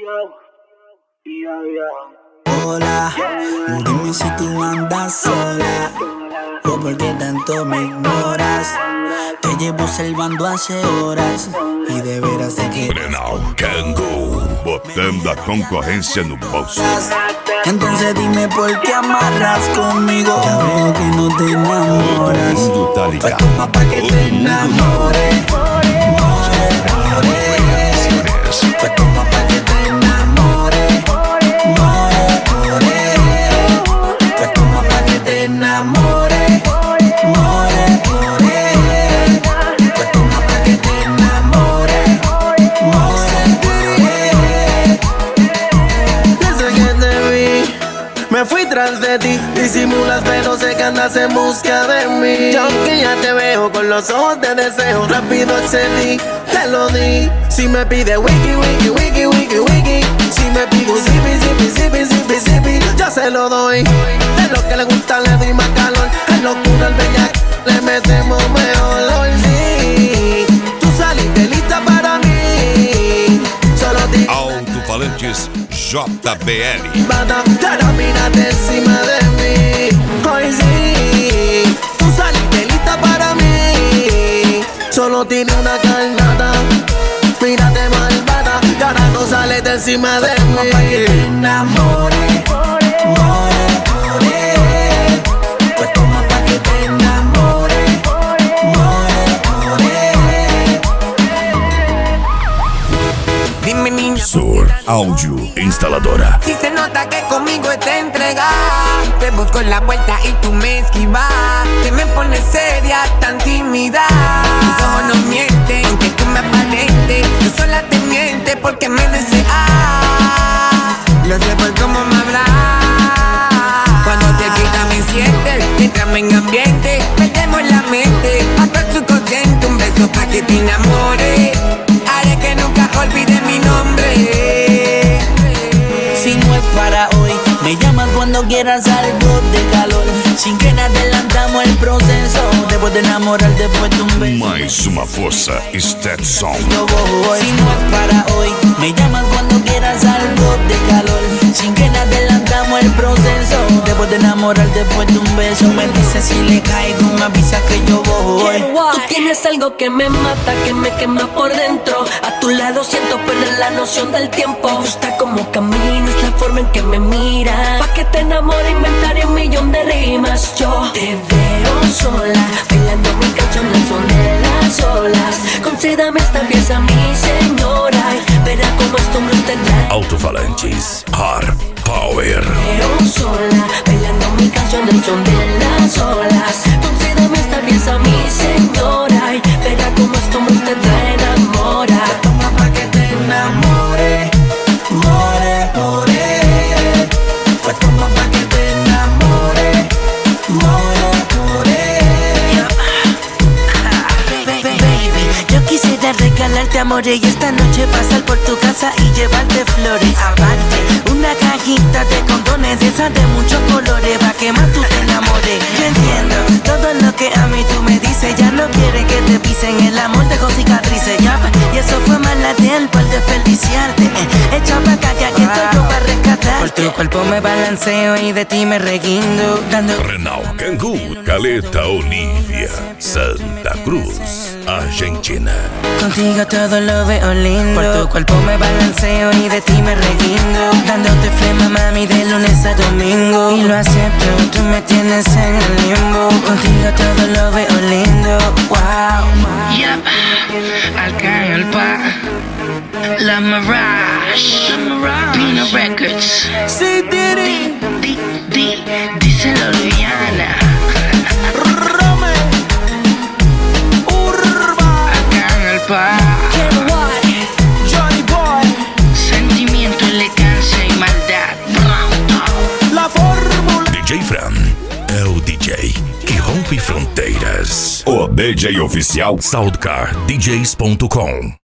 Hola, dime si tú andas sola o por qué tanto me ignoras. Te llevo observando hace horas e de veras sé que Brenal Kango, botando a concorrência no bolso. Entonces dime por qué amarras conmigo. Ya veo que no te enamoras. Todo mundo tá Pues ligado. toma pa' que te enamores. Pues toma pa' que te enamores. Pues toma pa' que te enamores. Pues toma pa' que te enamores. Desde que te vi, me fui tras de ti. Disimulas pero sé que andas en busca de mí. Y aunque ya te veo con los ojos de deseo, rápido accedí, te lo di. Si me pide wiki, wiki, wiki, wiki, wiki, si me pide un zipi, zipi, zipi, zipi, zipi, yo se lo doy. De lo que le gusta le doy más calor. En locura al bellac le metemos mejor. Hoy sí, tú saliste lista para mí. Solo te Alto-falantes JBL. Cara, mírate encima de mí. Hoy sí, tú saliste lista para mí. Solo tiene una carnada. Mírate malvada, cara, no sales de encima de Toma pa' que te mí. enamores. Pues toma pa' que te enamores. Dime niña, Sur Áudio Instaladora. si se nota que conmigo te entregas, te busco en la vuelta y tú me esquivas. Te me pones seria, tan tímida. Tus ojos no mienten, aunque tú me aparentes. Tú sola te mientes porque me deseas. Lo sé por cómo me hablas. Cuando te quita me sientes, entrame en ambiente, perdemos la mente. Hasta el subconsciente, un beso pa' que te enamores. Haré que nunca olvide mi nombre. Si no es para hoy, me llamas cuando quieras algo de calor. Sin que nos adelantamos el proceso. Después de enamorar, después de un beso. Mais uma força Stetson. Yo voy. Si no es para hoy, me llamas cuando quieras algo de calor. Sin que nos adelantamos el proceso. Después de enamorar, después de un beso. Me dice si le caigo, me avisa que yo voy. Tú tienes algo que me mata, que me quema por dentro. A tu lado siento perder la noción del tiempo. Me gusta cómo caminas, la forma en que me miras. Pa' que te enamore inventaré 1.000.000 de rimas. Yo te veo sola, bailando mi canción al son de las olas. Concédame esta pieza, mi señora, y verá cómo esto me usted trae. Alto-falantes Hard Power. Veo sola, bailando mi canción al son de las olas. Concédame esta pieza, mi señora, y verá cómo esto me usted trae enamora. Toma pa' que te enamore. Pues toma pa' que te enamore. Baby, yo quisiera regalarte amores y esta noche pasar por tu casa y llevarte flores. Aparte, una cajita de condones de esas de muchos colores pa' que más tú te enamores. Yo entiendo todo lo que a mí tú me dices. Ya no quiere que te pisen, el amor dejó cicatrices. Ya, y eso fue mala de él por desperdiciarte. Echa pa' acá que aquí estoy yo pa' rescatar. Por tu cuerpo me balanceo y de ti me reguindo, dando Brenal Kango, Caleta Olivia, Santa Cruz, Argentina. contigo todo lo veo lindo. Por tu cuerpo me balanceo y de ti me reguindo, dándote flema mami de lunes a domingo. Y lo acepto, tú me tienes en el limbo. Contigo todo lo veo lindo. Wow. Yep, Alcalpa, La Mirage, Pino Records. Sí, Diddy, Díselo, Liana. Rome, Urba, Alcalpa, Johnny Boy, sentimiento, elegancia y maldad. la fórmula. DJ Fran é o DJ que rompe fronteiras. O DJ oficial SoundCardDJs.com.